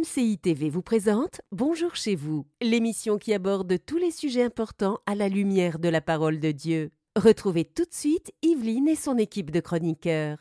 MCI TV vous présente Bonjour chez vous, l'émission qui aborde tous les sujets importants à la lumière de la parole de Dieu. Retrouvez tout de suite Yveline et son équipe de chroniqueurs.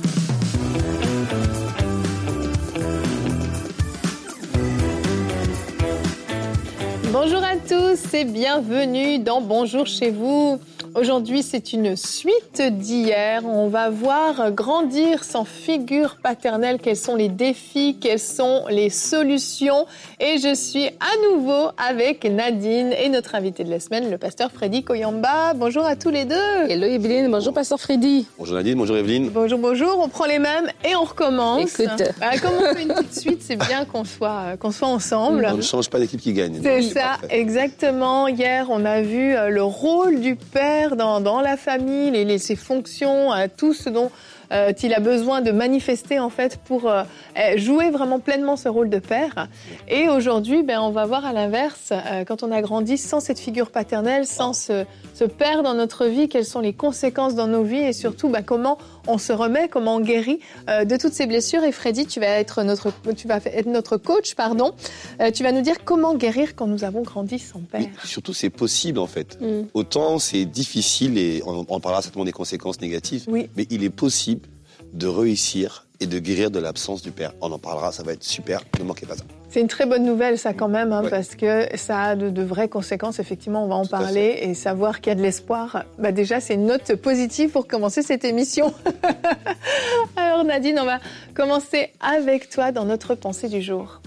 Bonjour à tous et bienvenue dans Bonjour chez vous. Aujourd'hui, c'est une suite d'hier. On va voir grandir sans figure paternelle. Quels sont les défis, quelles sont les solutions. Et je suis à nouveau avec Nadine et notre invité de la semaine, le pasteur Freddy Koyamba. Bonjour à tous les deux. Hello Yveline, bonjour pasteur Freddy. Bonjour Nadine, bonjour Evelyne. Bonjour, on prend les mêmes et on recommence. Écoute. Comme on fait une petite suite, c'est bien qu'on soit ensemble. On ne change pas d'équipe qui gagne. C'est ça, exactement. Hier, on a vu le rôle du père dans la famille, ses fonctions, tout ce dont il a besoin de manifester en fait pour jouer vraiment pleinement ce rôle de père. Et aujourd'hui, on va voir à l'inverse, quand on a grandi sans cette figure paternelle, sans ce père dans notre vie, quelles sont les conséquences dans nos vies et surtout comment on se remet, comment on guérit de toutes ces blessures. Et Freddy, tu vas être notre coach, tu vas nous dire comment guérir quand nous avons grandi sans père. Oui, surtout, c'est possible en fait. Autant c'est difficile et on parlera certainement des conséquences négatives, mais il est possible de réussir et de guérir de l'absence du père. On en parlera, ça va être super, ne manquez pas ça. C'est une très bonne nouvelle, ça, quand même, parce que ça a de vraies conséquences. Effectivement, on va en parler et savoir qu'il y a de l'espoir. Déjà, c'est une note positive pour commencer cette émission. Alors, Nadine, on va commencer avec toi dans notre pensée du jour.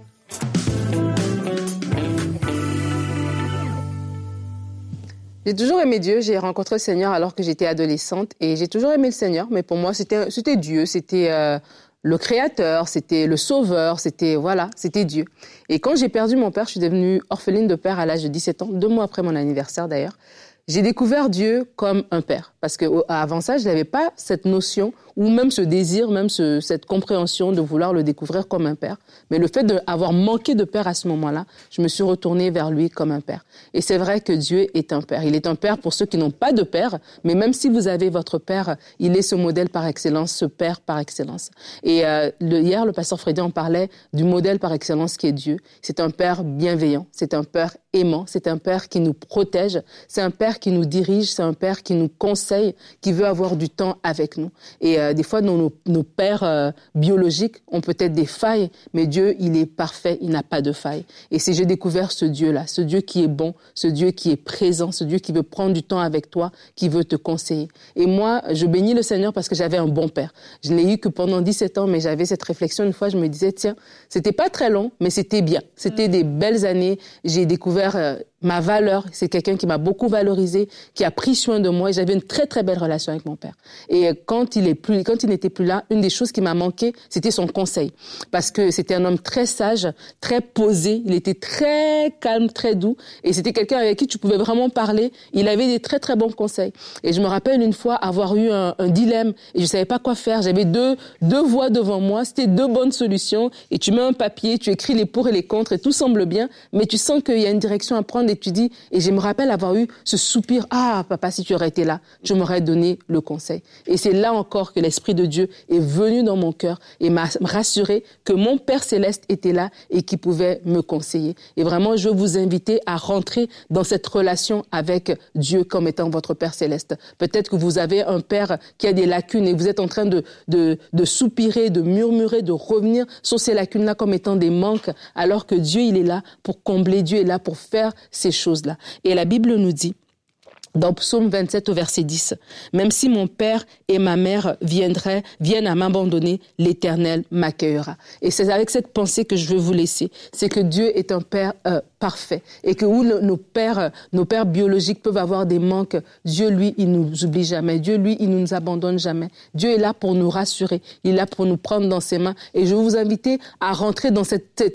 J'ai toujours aimé Dieu. J'ai rencontré le Seigneur alors que j'étais adolescente et j'ai toujours aimé le Seigneur. Mais pour moi, c'était Dieu, c'était le Créateur, c'était le Sauveur, c'était Dieu. Et quand j'ai perdu mon père, je suis devenue orpheline de père à l'âge de 17 ans, 2 mois après mon anniversaire d'ailleurs. J'ai découvert Dieu comme un père parce que avant ça, je n'avais pas cette notion ou même ce désir, même cette compréhension de vouloir le découvrir comme un père. Mais le fait d'avoir manqué de père à ce moment-là, je me suis retournée vers lui comme un père. Et c'est vrai que Dieu est un père. Il est un père pour ceux qui n'ont pas de père, mais même si vous avez votre père, il est ce modèle par excellence, ce père par excellence. Et hier, le pasteur Freddy en parlait du modèle par excellence qui est Dieu. C'est un père bienveillant, c'est un père aimant, c'est un père qui nous protège, c'est un père qui nous dirige, c'est un père qui nous conseille, qui veut avoir du temps avec nous. Et des fois, nos pères biologiques ont peut-être des failles, mais Dieu, il est parfait, il n'a pas de failles. Et si j'ai découvert ce Dieu-là, ce Dieu qui est bon, ce Dieu qui est présent, ce Dieu qui veut prendre du temps avec toi, qui veut te conseiller. Et moi, je bénis le Seigneur parce que j'avais un bon père. Je n'ai eu que pendant 17 ans, mais j'avais cette réflexion. Une fois, je me disais, tiens, c'était pas très long, mais c'était bien. C'était des belles années. J'ai découvert ma valeur, c'est quelqu'un qui m'a beaucoup valorisé, qui a pris soin de moi et j'avais une très très belle relation avec mon père. Et quand il n'était plus là, une des choses qui m'a manqué, c'était son conseil. Parce que c'était un homme très sage, très posé, il était très calme, très doux et c'était quelqu'un avec qui tu pouvais vraiment parler. Il avait des très très bons conseils. Et je me rappelle une fois avoir eu un dilemme et je savais pas quoi faire. J'avais deux voies devant moi, c'était 2 bonnes solutions et tu mets un papier, tu écris les pour et les contre et tout semble bien, mais tu sens qu'il y a une direction à prendre et tu dis, et je me rappelle avoir eu ce soupir, ah papa, si tu aurais été là, je m'aurais donné le conseil. Et c'est là encore que l'Esprit de Dieu est venu dans mon cœur et m'a rassuré que mon Père Céleste était là et qui pouvait me conseiller. Et vraiment, je veux vous inviter à rentrer dans cette relation avec Dieu comme étant votre Père Céleste. Peut-être que vous avez un Père qui a des lacunes et vous êtes en train de soupirer, de murmurer, de revenir sur ces lacunes-là comme étant des manques, alors que Dieu, il est là pour combler, Dieu est là pour faire ces choses-là. Et la Bible nous dit, dans Psaume 27 au verset 10, « Même si mon père et ma mère viennent à m'abandonner, l'Éternel m'accueillera. » Et c'est avec cette pensée que je veux vous laisser. C'est que Dieu est un Père parfait et que où nos pères biologiques peuvent avoir des manques, Dieu, lui, il nous oublie jamais. Dieu, lui, il nous abandonne jamais. Dieu est là pour nous rassurer. Il est là pour nous prendre dans ses mains. Et je veux vous inviter à rentrer dans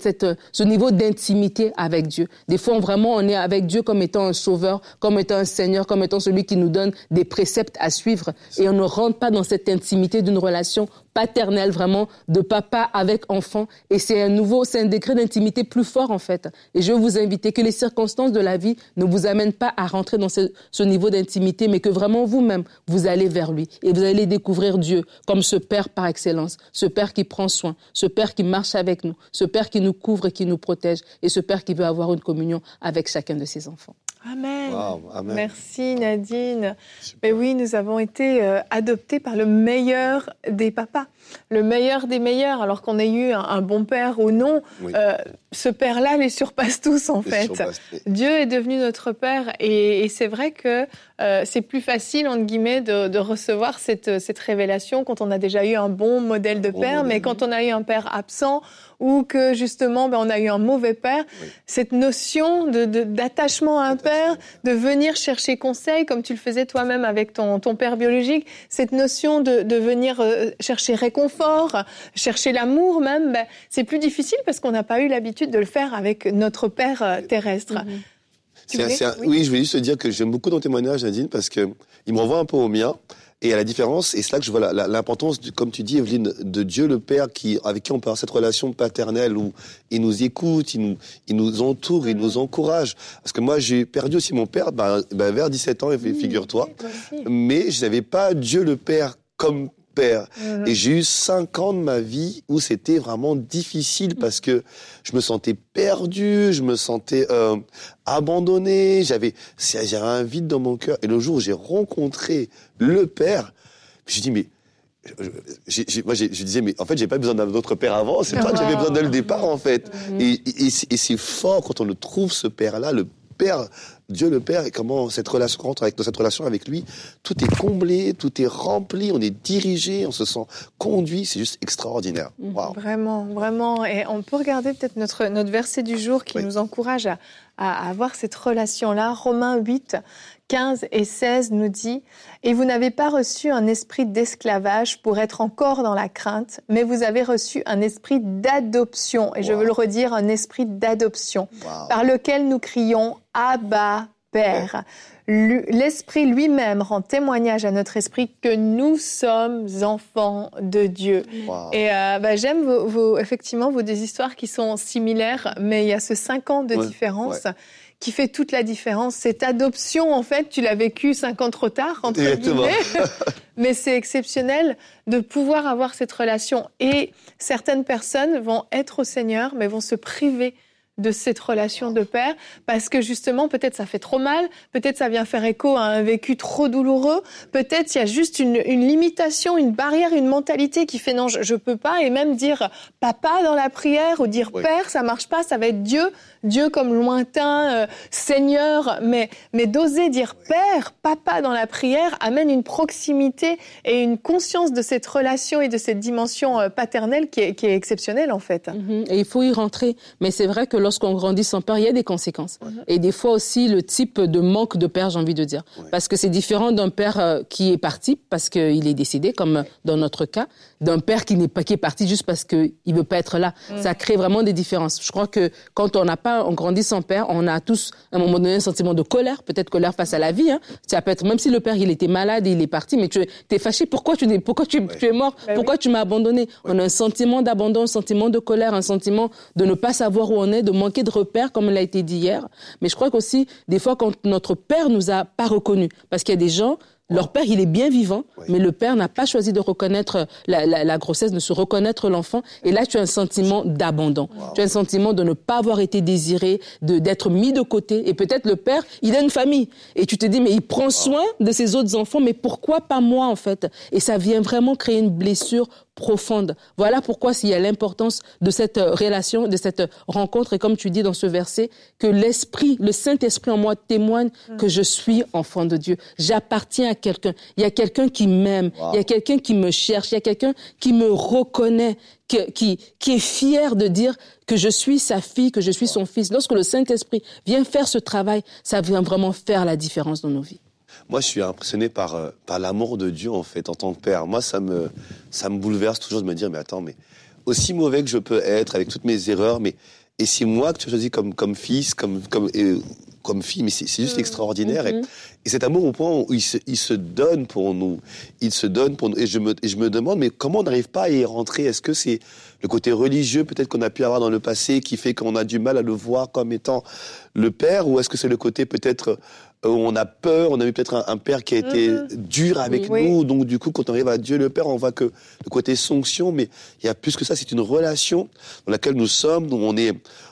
ce niveau d'intimité avec Dieu. Des fois, on est avec Dieu comme étant un sauveur, comme étant un Seigneur, Seigneur comme étant celui qui nous donne des préceptes à suivre. Et on ne rentre pas dans cette intimité d'une relation paternelle, vraiment, de papa avec enfant. Et c'est un degré d'intimité plus fort, en fait. Et je veux vous inviter que les circonstances de la vie ne vous amènent pas à rentrer dans ce niveau d'intimité, mais que vraiment vous-même, vous allez vers lui. Et vous allez découvrir Dieu comme ce Père par excellence, ce Père qui prend soin, ce Père qui marche avec nous, ce Père qui nous couvre et qui nous protège, et ce Père qui veut avoir une communion avec chacun de ses enfants. Amen. Wow, amen. Merci Nadine. Mais oui, nous avons été adoptés par le meilleur des papas, le meilleur des meilleurs, alors qu'on ait eu un bon père ou non. Oui. Ce père-là les surpasse tous en fait. Dieu est devenu notre père et c'est vrai que c'est plus facile entre guillemets de recevoir cette révélation quand on a déjà eu un bon modèle de père, mais quand on a eu un père absent ou que justement on a eu un mauvais père, cette notion d'attachement à un père, de venir chercher conseil comme tu le faisais toi-même avec ton père biologique, cette notion de venir chercher réconfort, chercher l'amour même, c'est plus difficile parce qu'on n'a pas eu l'habitude de le faire avec notre père terrestre. Oui, je voulais juste te dire que j'aime beaucoup ton témoignage, Nadine, parce qu'il me renvoie un peu au mien. Et à la différence, et c'est là que je vois l'importance, comme tu dis, Evelyne, de Dieu le Père, avec qui on peut avoir cette relation paternelle où il nous écoute, il nous entoure, il nous encourage. Parce que moi, j'ai perdu aussi mon père vers 17 ans, figure-toi. Mais je n'avais pas Dieu le Père comme père. Et j'ai eu 5 ans de ma vie où c'était vraiment difficile parce que je me sentais perdu, je me sentais abandonné, j'avais un vide dans mon cœur. Et le jour où j'ai rencontré le père, je dis mais je disais mais en fait j'ai pas besoin d'un autre père avant, c'est toi que j'avais besoin dès le départ en fait. Et c'est fort quand on le trouve ce père-là, le Père, Dieu le Père, et comment cette relation rentre dans cette relation avec lui, tout est comblé, tout est rempli, on est dirigé, on se sent conduit, c'est juste extraordinaire. Wow. Vraiment, vraiment. Et on peut regarder peut-être notre verset du jour qui nous encourage à avoir cette relation-là. Romains 8, 15 et 16 nous dit « Et vous n'avez pas reçu un esprit d'esclavage pour être encore dans la crainte, mais vous avez reçu un esprit d'adoption. » Et je veux le redire, un esprit d'adoption, par lequel nous crions « Abba, Père ». L'Esprit lui-même rend témoignage à notre esprit que nous sommes enfants de Dieu. Wow. Et j'aime effectivement vos deux histoires qui sont similaires, mais il y a ce 5 ans de différence qui fait toute la différence. Cette adoption, en fait, tu l'as vécue 5 ans trop tard, entre guillemets, mais c'est exceptionnel de pouvoir avoir cette relation. Et certaines personnes vont être au Seigneur, mais vont se priver de cette relation de père, parce que justement, peut-être ça fait trop mal, peut-être ça vient faire écho à un vécu trop douloureux, peut-être il y a juste une limitation, une barrière, une mentalité qui fait non, je peux pas, et même dire papa dans la prière ou dire père, ça marche pas, ça va être Dieu comme lointain, Seigneur, mais d'oser dire père, papa dans la prière amène une proximité et une conscience de cette relation et de cette dimension paternelle qui est exceptionnelle en fait. Et il faut y rentrer, mais c'est vrai que lorsqu'on grandit sans père, il y a des conséquences. Et des fois aussi, le type de manque de père, j'ai envie de dire. Parce que c'est différent d'un père qui est parti parce qu'il est décédé, comme dans notre cas, d'un père qui est parti juste parce qu'il ne veut pas être là. Ça crée vraiment des différences. Je crois que quand on grandit sans père, on a tous, à un moment donné, un sentiment de colère, peut-être colère face à la vie. Ça peut être, même si le père, il était malade et il est parti, mais tu es fâché, pourquoi tu es mort? Pourquoi tu m'as abandonné? On a un sentiment d'abandon, un sentiment de colère, un sentiment de ne pas savoir où on est, de manquer de repères, comme l'a été dit hier. Mais je crois qu'aussi, des fois, quand notre père nous a pas reconnus, parce qu'il y a des gens, leur père, il est bien vivant, mais le père n'a pas choisi de reconnaître la grossesse, de se reconnaître l'enfant. Et là, tu as un sentiment d'abandon. Tu as un sentiment de ne pas avoir été désiré, d'être mis de côté. Et peut-être le père, il a une famille. Et tu te dis, mais il prend soin de ses autres enfants, mais pourquoi pas moi, en fait? Et ça vient vraiment créer une blessure profonde. Voilà pourquoi il y a l'importance de cette relation, de cette rencontre. Et comme tu dis dans ce verset, que l'Esprit, le Saint-Esprit en moi témoigne que je suis enfant de Dieu. J'appartiens à quelqu'un. Il y a quelqu'un qui m'aime. Il y a quelqu'un qui me cherche. Il y a quelqu'un qui me reconnaît, qui est fier de dire que je suis sa fille, que je suis son fils. Lorsque le Saint-Esprit vient faire ce travail, ça vient vraiment faire la différence dans nos vies. Moi, je suis impressionné par l'amour de Dieu, en fait, en tant que père. Moi, ça me bouleverse toujours de me dire, mais attends, mais aussi mauvais que je peux être, avec toutes mes erreurs, et c'est moi que tu as choisi comme fils, comme fille, mais c'est juste extraordinaire. Et cet amour au point où il se donne pour nous. Il se donne pour nous. Et je me demande, mais comment on n'arrive pas à y rentrer? Est-ce que c'est le côté religieux peut-être qu'on a pu avoir dans le passé qui fait qu'on a du mal à le voir comme étant le père? Ou est-ce que c'est le côté peut-être où on a peur, on a eu peut-être un père qui a été dur avec nous, donc du coup quand on arrive à Dieu le Père, on voit que le côté sanction, mais il y a plus que ça, c'est une relation dans laquelle nous sommes, où on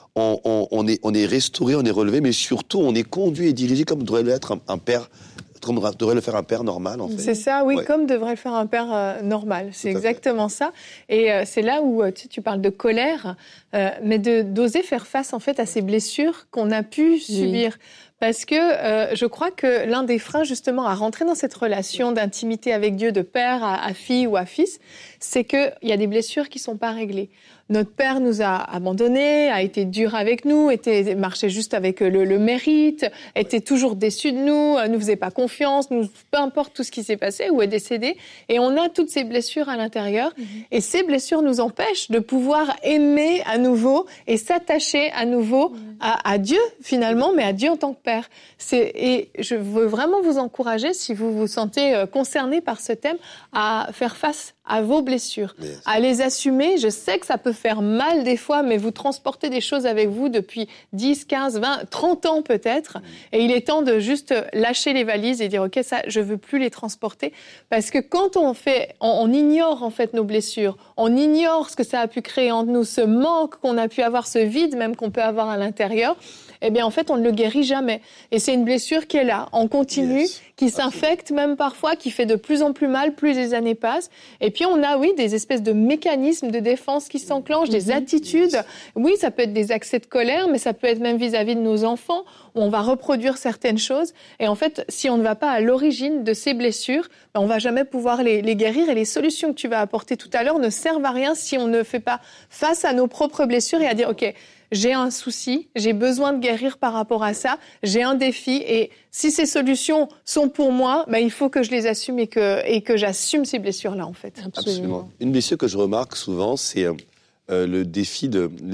est restauré, on est relevé, mais surtout on est conduit et dirigé comme devrait l'être un père, comme devrait le faire un père normal, en fait. C'est ça, oui, comme devrait le faire un père normal. C'est exactement ça. Et c'est là où tu parles de colère, mais d'oser faire face, en fait, à ces blessures qu'on a pu subir. Parce que je crois que l'un des freins, justement, à rentrer dans cette relation d'intimité avec Dieu, de père à fille ou à fils, c'est qu'il y a des blessures qui ne sont pas réglées. Notre père nous a abandonnés, a été dur avec nous, marchait juste avec le mérite, était toujours déçu de nous, nous faisait pas confiance, peu importe tout ce qui s'est passé ou est décédé. Et on a toutes ces blessures à l'intérieur. Et ces blessures nous empêchent de pouvoir aimer à nouveau et s'attacher à nouveau à Dieu, finalement, mais à Dieu en tant que père. Et je veux vraiment vous encourager, si vous vous sentez concerné par ce thème, à faire face à vos blessures, à les assumer. Je sais que ça peut faire mal des fois, mais vous transportez des choses avec vous depuis 10, 15, 20, 30 ans peut-être. Et il est temps de juste lâcher les valises et dire « Ok, ça, je veux plus les transporter ». Parce que quand on ignore en fait nos blessures, on ignore ce que ça a pu créer en nous, ce manque qu'on a pu avoir, ce vide même qu'on peut avoir à l'intérieur, eh bien, en fait, on ne le guérit jamais. Et c'est une blessure qui est là, en continu, qui s'infecte même parfois, qui fait de plus en plus mal, plus les années passent. Et puis, on a, des espèces de mécanismes de défense qui s'enclenchent, des attitudes. Oui, ça peut être des accès de colère, mais ça peut être même vis-à-vis de nos enfants, où on va reproduire certaines choses. Et en fait, si on ne va pas à l'origine de ces blessures, on ne va jamais pouvoir les guérir. Et les solutions que tu vas apporter tout à l'heure ne servent à rien si on ne fait pas face à nos propres blessures et à dire « Ok, j'ai un souci, j'ai besoin de guérir par rapport à ça, j'ai un défi et si ces solutions sont pour moi, il faut que je les assume et que j'assume ces blessures-là en fait. Absolument. Une blessure que je remarque souvent, c'est le défi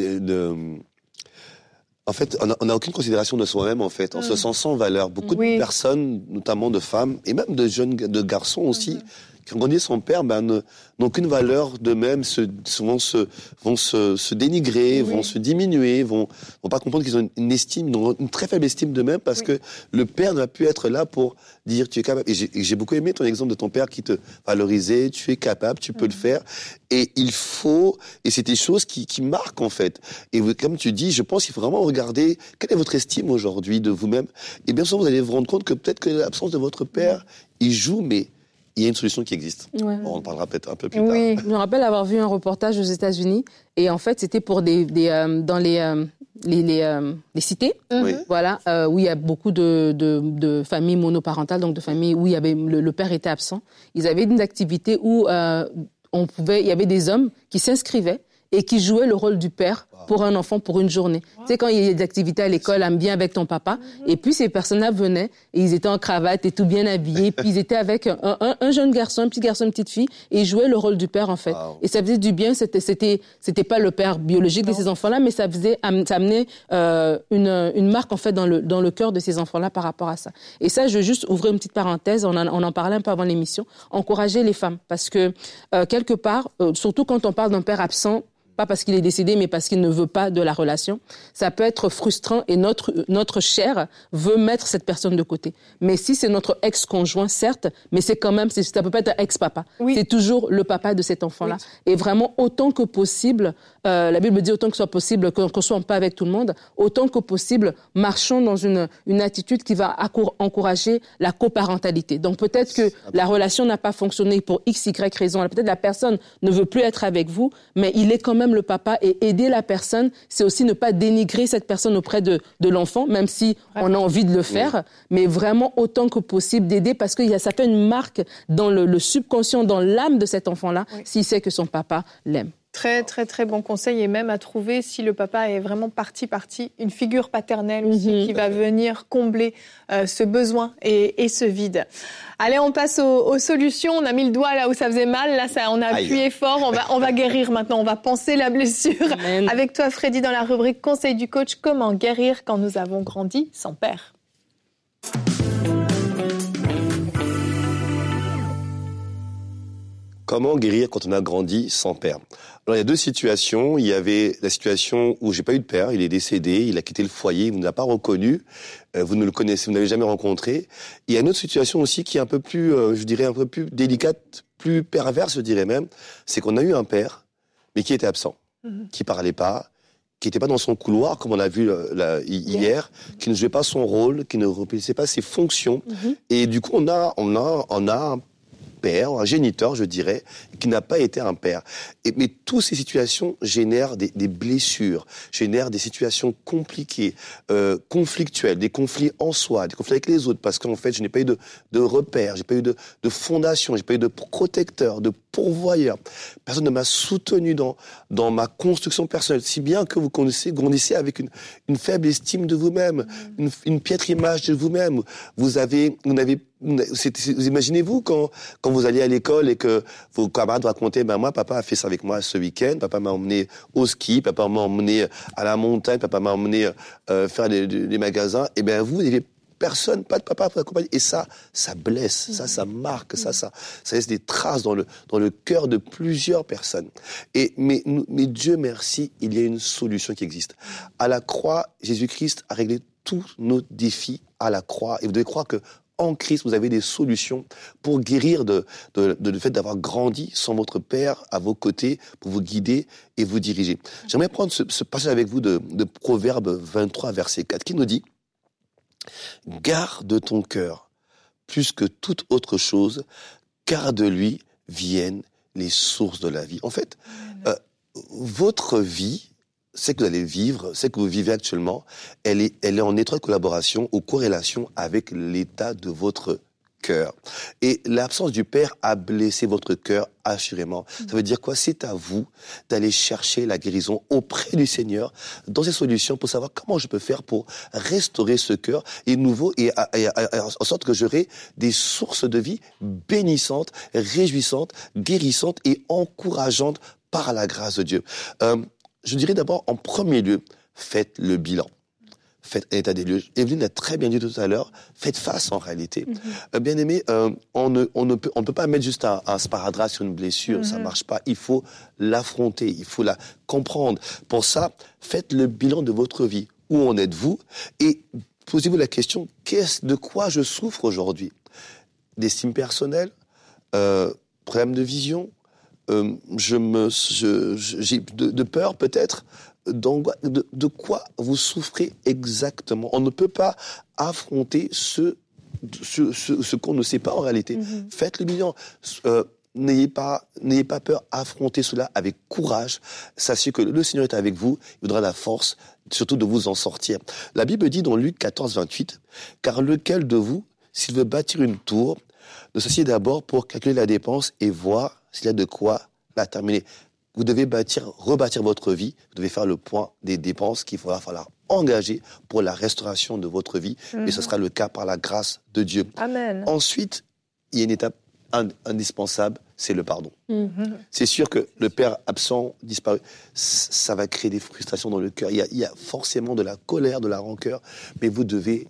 en fait, on n'a aucune considération de soi-même en fait, on se sent sans valeur. Beaucoup de personnes, notamment de femmes et même de garçons aussi, qui ont grandi sans père, n'ont qu'une valeur d'eux-mêmes, vont se dénigrer, vont se diminuer, vont pas comprendre qu'ils ont une très faible estime d'eux-mêmes parce que le père ne va plus être là pour dire tu es capable. Et j'ai beaucoup aimé ton exemple de ton père qui te valorisait, tu es capable, tu peux le faire. Et c'est des choses qui marquent en fait. Et comme tu dis, je pense qu'il faut vraiment regarder quelle est votre estime aujourd'hui de vous-même. Et bien sûr, vous allez vous rendre compte que peut-être que l'absence de votre père, il joue, mais il y a une solution qui existe. On en parlera peut-être un peu plus tard. Je me rappelle avoir vu un reportage aux États-Unis et en fait c'était pour dans les cités, où il y a beaucoup de familles monoparentales, donc de familles où il y avait le père était absent. Ils avaient une activité où il y avait des hommes qui s'inscrivaient et qui jouaient le rôle du père pour un enfant pour une journée. Tu sais, quand il y a des activités à l'école, aime bien avec ton papa, et puis ces personnes-là venaient, et ils étaient en cravate et tout bien habillés, puis ils étaient avec un jeune garçon, un petit garçon, une petite fille, et ils jouaient le rôle du père, en fait. Et ça faisait du bien, c'était pas le père biologique de ces enfants-là, mais ça amenait une marque, en fait, dans le cœur de ces enfants-là par rapport à ça. Et ça, je veux juste ouvrir une petite parenthèse, on en parlait un peu avant l'émission, encourager les femmes, parce que, quelque part, surtout quand on parle d'un père absent, pas parce qu'il est décédé, mais parce qu'il ne veut pas de la relation. Ça peut être frustrant et notre chair veut mettre cette personne de côté. Mais si c'est notre ex-conjoint, certes, mais c'est quand même, ça peut pas être un ex-papa. C'est toujours le papa de cet enfant-là. Et vraiment, autant que possible, la Bible dit autant que ce soit possible, qu'on ne soit pas avec tout le monde, autant que possible, marchons dans une attitude qui va encourager la coparentalité. Donc peut-être que la relation n'a pas fonctionné pour X, Y raison. Peut-être la personne ne veut plus être avec vous, mais il est quand même le papa, et aider la personne, c'est aussi ne pas dénigrer cette personne auprès de l'enfant, même si on a envie de le faire, mais vraiment autant que possible d'aider, parce que ça fait une marque dans le subconscient, dans l'âme de cet enfant-là, s'il sait que son papa l'aime. Très, très, très bon conseil, et même à trouver, si le papa est vraiment parti, une figure paternelle aussi qui va venir combler ce besoin et ce vide. Allez, on passe aux solutions. On a mis le doigt là où ça faisait mal. Là, on a appuyé fort. On va guérir maintenant. On va panser la blessure. Amen. Avec toi, Freddy, dans la rubrique Conseil du coach, comment guérir quand nous avons grandi sans père? Comment guérir quand on a grandi sans père? Alors, il y a deux situations. Il y avait la situation où j'ai pas eu de père, il est décédé, il a quitté le foyer, vous ne l'avez pas reconnu, vous ne le connaissez, vous ne l'avez jamais rencontré. Il y a une autre situation aussi qui est un peu plus, je dirais, un peu plus délicate, plus perverse, je dirais même. C'est qu'on a eu un père, mais qui était absent, qui parlait pas, qui n'était pas dans son couloir, comme on l'a vu hier, qui ne jouait pas son rôle, qui ne remplissait pas ses fonctions. Et du coup, on a un père, un géniteur, je dirais, qui n'a pas été un père. Mais toutes ces situations génèrent des blessures, génèrent des situations compliquées, conflictuelles, des conflits en soi, des conflits avec les autres, parce qu'en fait, je n'ai pas eu de repère, j'ai pas eu de fondation, j'ai pas eu de protecteur, de pourvoyeur. Personne ne m'a soutenu dans ma construction personnelle, si bien que vous grandissez avec une faible estime de vous-même, une piètre image de vous-même. Vous imaginez-vous quand vous alliez à l'école et que vos camarades racontaient, moi, papa a fait ça avec moi ce week-end, papa m'a emmené au ski, papa m'a emmené à la montagne, papa m'a emmené faire des magasins, et bien vous n'avez personne, pas de papa pour accompagner. Et ça blesse, ça marque, ça laisse des traces dans le cœur de plusieurs personnes. Mais Dieu merci, il y a une solution qui existe. À la croix, Jésus-Christ a réglé tous nos défis à la croix. Et vous devez croire que en Christ, vous avez des solutions pour guérir de le fait d'avoir grandi sans votre Père à vos côtés, pour vous guider et vous diriger. J'aimerais prendre ce passage avec vous de Proverbe 23, verset 4, qui nous dit « Garde ton cœur plus que toute autre chose, car de lui viennent les sources de la vie. » En fait, votre vie, c'est que vous allez vivre, c'est que vous vivez actuellement, elle est en étroite collaboration ou corrélation avec l'état de votre cœur. Et l'absence du Père a blessé votre cœur, assurément. Ça veut dire quoi? C'est à vous d'aller chercher la guérison auprès du Seigneur dans ces solutions pour savoir comment je peux faire pour restaurer ce cœur et nouveau et en sorte que j'aurai des sources de vie bénissantes, réjouissantes, guérissantes et encourageantes par la grâce de Dieu. Je dirais d'abord, en premier lieu, faites le bilan. Faites un état des lieux. Evelyne l'a très bien dit tout à l'heure, faites face en réalité. Bien aimé, on ne peut pas mettre juste un sparadrap sur une blessure, ça marche pas. Il faut l'affronter, il faut la comprendre. Pour ça, faites le bilan de votre vie. Où en êtes-vous? Et posez-vous la question, de quoi je souffre aujourd'hui? D'estime personnelle, problème de vision, j'ai de peur peut-être, de quoi vous souffrez exactement. On ne peut pas affronter ce qu'on ne sait pas en réalité. Faites le bilan. N'ayez pas peur, affrontez cela avec courage. Sachez que le Seigneur est avec vous, il vous donnera la force, surtout de vous en sortir. La Bible dit dans Luc 14, 28, « Car lequel de vous, s'il veut bâtir une tour, ne s'assied d'abord pour calculer la dépense et voir s'il y a de quoi la terminer. » Vous devez rebâtir votre vie, vous devez faire le point des dépenses qu'il va falloir engager pour la restauration de votre vie. Et ce sera le cas par la grâce de Dieu. Amen. Ensuite, il y a une étape indispensable, c'est le pardon. C'est sûr que le père absent, disparu, ça va créer des frustrations dans le cœur. Il y a forcément de la colère, de la rancœur, mais vous devez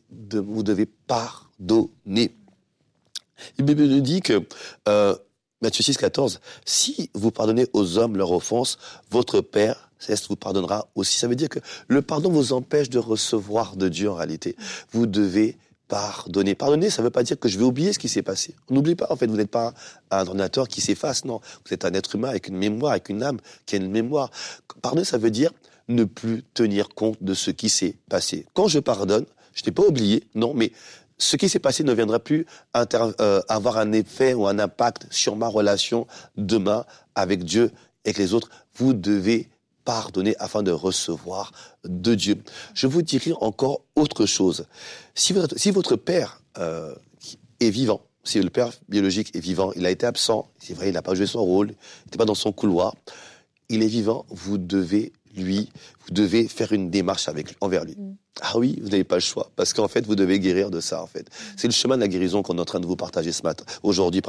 pardonner. La Bible nous dit que Matthieu 6, 14, « Si vous pardonnez aux hommes leur offense, votre Père céleste vous pardonnera aussi. » Ça veut dire que le pardon vous empêche de recevoir de Dieu en réalité. Vous devez pardonner. Pardonner, ça ne veut pas dire que je vais oublier ce qui s'est passé. On n'oublie pas, en fait, vous n'êtes pas un ordinateur qui s'efface, non. Vous êtes un être humain avec une mémoire, avec une âme qui a une mémoire. Pardonner, ça veut dire ne plus tenir compte de ce qui s'est passé. Quand je pardonne, je n'ai pas oublié, non, mais ce qui s'est passé ne viendra plus avoir un effet ou un impact sur ma relation demain avec Dieu et avec les autres. Vous devez pardonner afin de recevoir de Dieu. Je vous dirai encore autre chose. Si votre père est vivant, si le père biologique est vivant, il a été absent, c'est vrai, il n'a pas joué son rôle, il n'était pas dans son couloir, il est vivant, vous devez faire une démarche envers lui. Ah oui, vous n'avez pas le choix, parce qu'en fait, vous devez guérir de ça, en fait. C'est le chemin de la guérison qu'on est en train de vous partager aujourd'hui.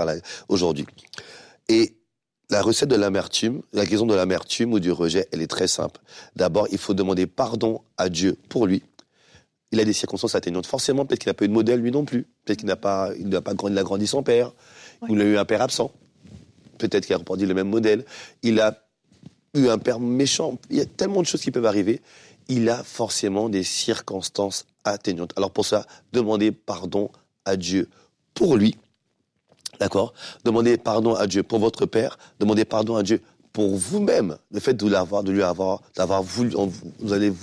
Et la recette de l'amertume, la guérison de l'amertume ou du rejet, elle est très simple. D'abord, il faut demander pardon à Dieu pour lui. Il a des circonstances atténuantes. Forcément, peut-être qu'il n'a pas eu de modèle, lui non plus. Peut-être qu'il il a grandi sans père. Ouais. Ou il a eu un père absent. Peut-être qu'il a reproduit le même modèle. Il a eu un père méchant. Il y a tellement de choses qui peuvent arriver. Il a forcément des circonstances atténuantes. Alors pour ça, demandez pardon à Dieu pour lui. D'accord ? Demandez pardon à Dieu pour votre père. Demandez pardon à Dieu pour vous-même. Le fait d'avoir voulu, vous avez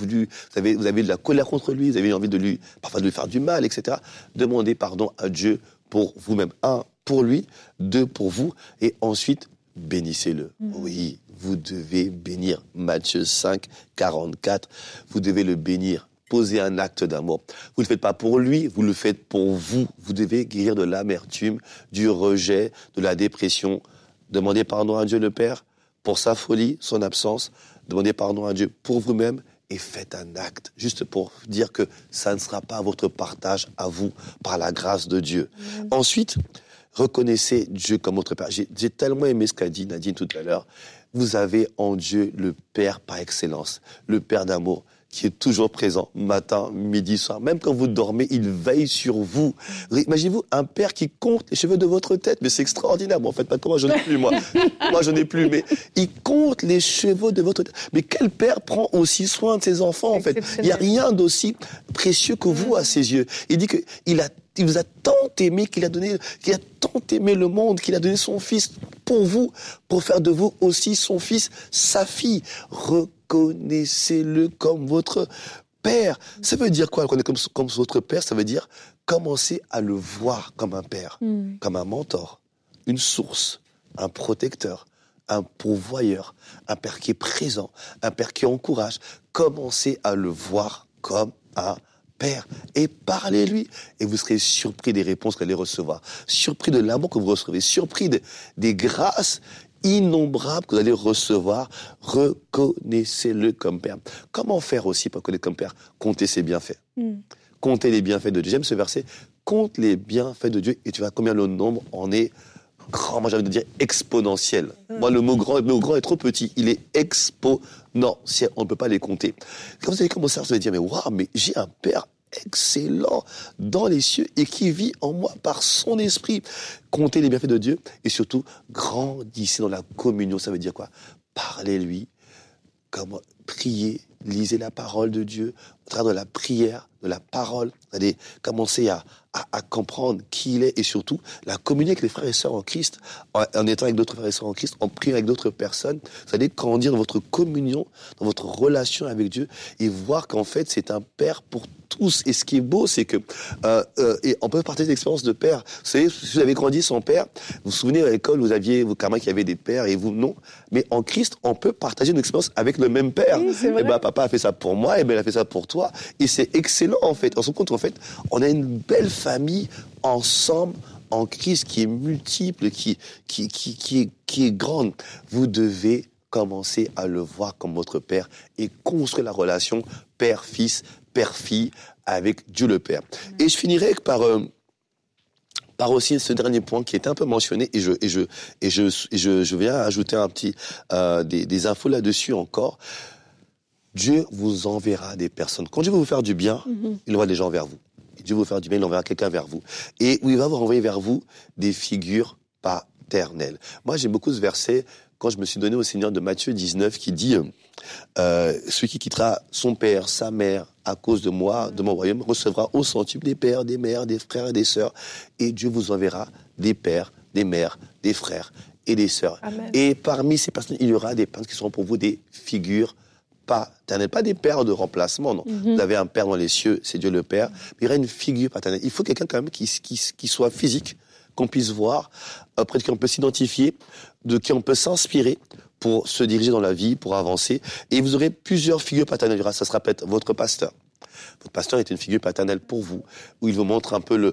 de la colère contre lui, vous avez envie parfois de lui faire du mal, etc. Demandez pardon à Dieu pour vous-même. 1, pour lui. 2, pour vous. Et ensuite, bénissez-le. Oui, vous devez bénir. Matthieu 5, 44. Vous devez le bénir. Posez un acte d'amour. Vous ne le faites pas pour lui, vous le faites pour vous. Vous devez guérir de l'amertume, du rejet, de la dépression. Demandez pardon à Dieu le Père pour sa folie, son absence. Demandez pardon à Dieu pour vous-même et faites un acte, juste pour dire que ça ne sera pas votre partage à vous par la grâce de Dieu. Ensuite, reconnaissez Dieu comme votre Père. J'ai tellement aimé ce qu'a dit Nadine tout à l'heure. Vous avez en Dieu le Père par excellence, le Père d'amour, qui est toujours présent, matin, midi, soir. Même quand vous dormez, il veille sur vous. Imaginez-vous un père qui compte les cheveux de votre tête. Mais c'est extraordinaire. Bon, en fait, pas comment, je n'ai plus, moi. Moi, je n'ai plus. Mais il compte les cheveux de votre tête. Mais quel père prend aussi soin de ses enfants, en fait? Il n'y a rien d'aussi précieux que vous à ses yeux. Il dit qu'il vous a tant aimé qu'il a tant aimé le monde, qu'il a donné son fils pour vous, pour faire de vous aussi son fils, sa fille. Reconnaissez-le comme votre père. Ça veut dire quoi, reconnaître comme votre père? Ça veut dire commencer à le voir comme un père, comme un mentor, une source, un protecteur, un pourvoyeur, un père qui est présent, un père qui encourage. Commencez à le voir comme un père et parlez-lui et vous serez surpris des réponses que vous allez recevoir, surpris de l'amour que vous recevez, surpris des grâces innombrables que vous allez recevoir. Reconnaissez-le comme père. Comment faire aussi pour connaître comme père? Comptez ses bienfaits. Comptez les bienfaits de Dieu. J'aime ce verset. Compte les bienfaits de Dieu et tu vois combien le nombre en est grand. Moi, j'ai envie de dire exponentiel. Moi, le mot grand est trop petit. Il est exponentiel. On ne peut pas les compter. Quand vous allez commencer à se dire, mais waouh, mais j'ai un père excellent dans les cieux et qui vit en moi par son esprit. Comptez les bienfaits de Dieu et surtout, grandissez dans la communion. Ça veut dire quoi? Parlez-lui, comme priez, lisez la parole de Dieu, au travers de la prière, de la parole. Vous allez commencer à comprendre qui il est et surtout la communier avec les frères et sœurs en Christ, en étant avec d'autres frères et sœurs en Christ, en priant avec d'autres personnes. Vous allez grandir dans votre communion, dans votre relation avec Dieu et voir qu'en fait c'est un Père pour tous. Et ce qui est beau, c'est que et on peut partager l'expérience de père. Vous savez, si vous avez grandi sans père, vous vous souvenez à l'école, vous aviez vos camarades qui avaient des pères et vous non. Mais en Christ, on peut partager une expérience avec le même père. Oui, et ben papa a fait ça pour moi, et ben il a fait ça pour toi. Et c'est excellent en fait. On se rend compte en fait, on a une belle famille ensemble en Christ qui est multiple, qui est grande. Vous devez commencer à le voir comme votre père et construire la relation père-fils, père-fille avec Dieu le Père. Et je finirai par aussi ce dernier point qui était un peu mentionné et je viens ajouter un petit des infos là-dessus encore. Dieu vous enverra des personnes. Quand Dieu veut vous faire du bien, il envoie des gens vers vous. Et Dieu veut vous faire du bien, il enverra quelqu'un vers vous. Et il va vous renvoyer vers vous des figures paternelles. Moi, j'aime beaucoup ce verset quand je me suis donné au Seigneur de Matthieu 19 qui dit celui qui quittera son père, sa mère à cause de moi, de mon royaume, recevra au centuple des pères, des mères, des frères et des sœurs. Et Dieu vous enverra des pères, des mères, des frères et des sœurs. Amen. Et parmi ces personnes, il y aura des personnes qui seront pour vous des figures paternelle, pas des pères de remplacement, non. Vous avez un père dans les cieux, c'est Dieu le Père, mais il y aura une figure paternelle. Il faut quelqu'un quand même qui soit physique, qu'on puisse voir, auprès de qui on peut s'identifier, de qui on peut s'inspirer pour se diriger dans la vie, pour avancer. Et vous aurez plusieurs figures paternelles. Ça sera peut-être votre pasteur, Votre pasteur est une figure paternelle pour vous, où il vous montre un peu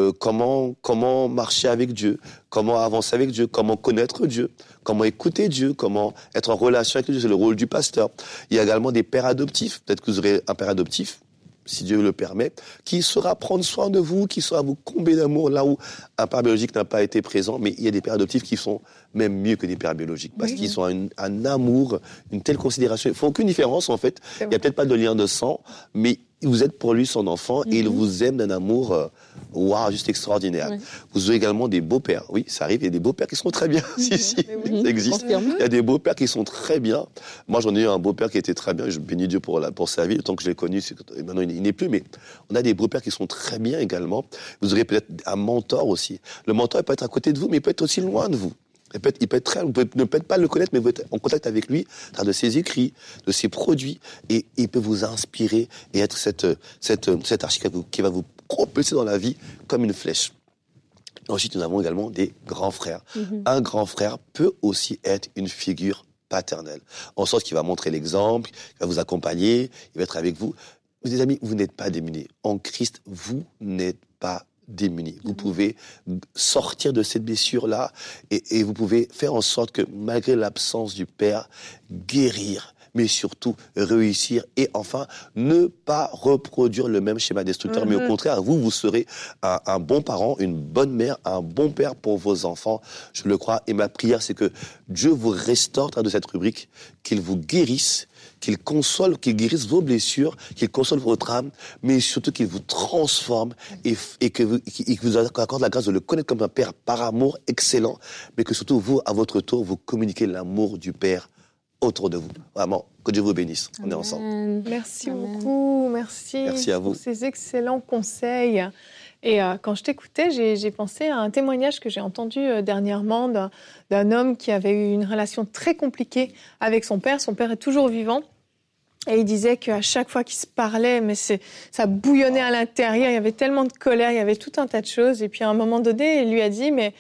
comment marcher avec Dieu, comment avancer avec Dieu, comment connaître Dieu, comment écouter Dieu, comment être en relation avec Dieu. C'est le rôle du pasteur. Il y a également des pères adoptifs. Peut-être que vous aurez un père adoptif, si Dieu le permet, qui saura prendre soin de vous, qui saura vous combler d'amour là où un père biologique n'a pas été présent. Mais il y a des pères adoptifs qui sont même mieux que des pères biologiques, parce qu'ils ont un amour, une telle considération. Ils ne font aucune différence, en fait. Il n'y a peut-être pas de lien de sang, mais vous êtes pour lui son enfant et il vous aime d'un amour juste extraordinaire. Vous avez également des beaux-pères. Oui, ça arrive, il y a des beaux-pères qui sont très bien. Si, ça existe. Il y a des beaux-pères qui sont très bien. Moi, j'en ai eu un beau-père qui était très bien. Je bénis Dieu pour sa vie. Le temps que je l'ai connu, maintenant il n'est plus, mais on a des beaux-pères qui sont très bien également. Vous aurez peut-être un mentor aussi. Le mentor, il peut être à côté de vous, mais il peut être aussi loin de vous. Il peut être très, vous ne peut pas le connaître, mais vous êtes en contact avec lui, à travers de ses écrits, de ses produits, et il peut vous inspirer et être cette archi qui va vous propulser dans la vie comme une flèche. Ensuite, nous avons également des grands frères. Un grand frère peut aussi être une figure paternelle, en sorte qu'il va montrer l'exemple, il va vous accompagner, il va être avec vous. Mes amis, vous n'êtes pas démunis. En Christ, vous n'êtes pas démunis. Vous pouvez sortir de cette blessure-là et vous pouvez faire en sorte que, malgré l'absence du Père, guérir, mais surtout réussir et enfin ne pas reproduire le même schéma destructeur, mais au contraire, vous serez un bon parent, une bonne mère, un bon père pour vos enfants, je le crois. Et ma prière, c'est que Dieu vous restaure de cette rubrique, qu'il vous guérisse, qu'il console, qu'il guérisse vos blessures, qu'il console votre âme, mais surtout qu'il vous transforme et qu'il vous accorde la grâce de le connaître comme un Père par amour excellent, mais que surtout vous, à votre tour, vous communiquez l'amour du Père autour de vous. Vraiment, que Dieu vous bénisse. On est ensemble. Merci beaucoup. Merci à vous pour ces excellents conseils. Et quand je t'écoutais, j'ai pensé à un témoignage que j'ai entendu dernièrement d'un homme qui avait eu une relation très compliquée avec son père. Son père est toujours vivant. Et il disait qu'à chaque fois qu'ils se parlaient, mais ça bouillonnait à l'intérieur. Il y avait tellement de colère, il y avait tout un tas de choses. Et puis à un moment donné, Dieu lui a dit, mais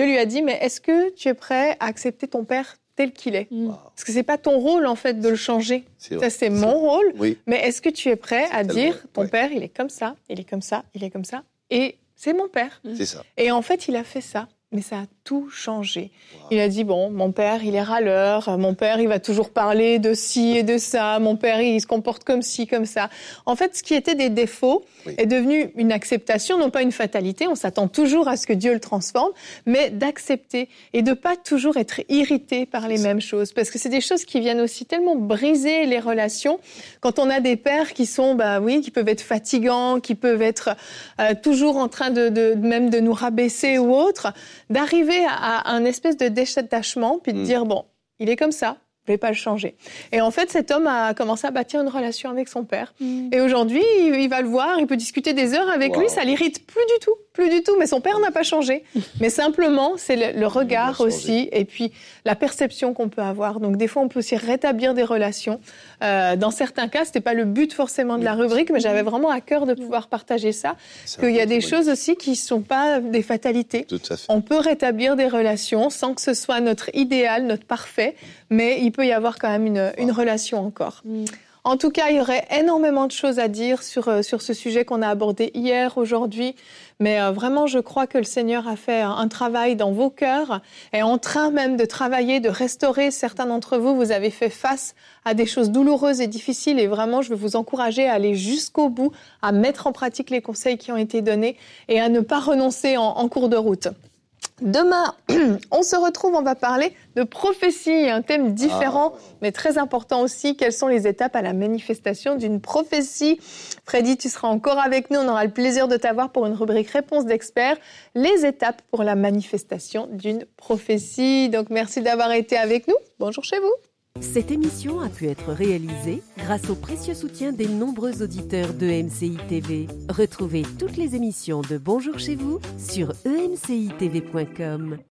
est-ce que tu es prêt à accepter ton père tel qu'il est? Parce que c'est pas ton rôle, en fait, de le changer. Ça, c'est mon rôle. Oui. Mais est-ce que tu es prêt à dire, ton père, il est comme ça, il est comme ça, il est comme ça, et c'est mon père. C'est ça. Et en fait, il a fait ça. Mais ça a tout changé. Il a dit, bon, mon père, il est râleur. Mon père, il va toujours parler de ci et de ça. Mon père, il se comporte comme ci, comme ça. En fait, ce qui était des défauts est devenu une acceptation, non pas une fatalité. On s'attend toujours à ce que Dieu le transforme, mais d'accepter et de pas toujours être irrité par les mêmes choses. Parce que c'est des choses qui viennent aussi tellement briser les relations. Quand on a des pères qui sont, qui peuvent être fatigants, qui peuvent être toujours en train même de nous rabaisser ou autre, d'arriver à un espèce de détachement, puis de dire, bon, il est comme ça, je ne vais pas le changer. Et en fait, cet homme a commencé à bâtir une relation avec son père. Et aujourd'hui, il va le voir, il peut discuter des heures avec lui, ça l'irrite plus du tout. Mais son père n'a pas changé. Mais simplement, c'est le regard aussi, et puis la perception qu'on peut avoir. Donc des fois, on peut aussi rétablir des relations. Dans certains cas, c'était pas le but forcément de la rubrique, mais j'avais vraiment à cœur de pouvoir partager ça. Qu'il y a des choses aussi qui sont pas des fatalités. Tout à fait. On peut rétablir des relations sans que ce soit notre idéal, notre parfait, mais il peut y avoir quand même une relation encore. En tout cas, il y aurait énormément de choses à dire sur ce sujet qu'on a abordé hier, aujourd'hui. Mais vraiment, je crois que le Seigneur a fait un travail dans vos cœurs, est en train même de travailler, de restaurer. Certains d'entre vous, vous avez fait face à des choses douloureuses et difficiles. Et vraiment, je veux vous encourager à aller jusqu'au bout, à mettre en pratique les conseils qui ont été donnés et à ne pas renoncer en cours de route. Demain, on se retrouve, on va parler de prophétie, un thème différent, mais très important aussi. Quelles sont les étapes à la manifestation d'une prophétie? Freddy, tu seras encore avec nous. On aura le plaisir de t'avoir pour une rubrique Réponse d'experts. Les étapes pour la manifestation d'une prophétie. Donc, merci d'avoir été avec nous. Bonjour chez vous. Cette émission a pu être réalisée grâce au précieux soutien des nombreux auditeurs de MCI TV. Retrouvez toutes les émissions de Bonjour chez vous sur emcitv.com.